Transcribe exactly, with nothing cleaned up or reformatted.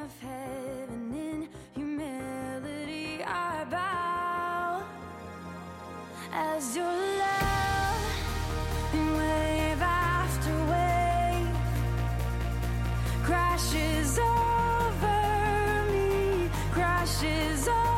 of heaven in humility I bow as your love in wave after wave crashes over me, crashes over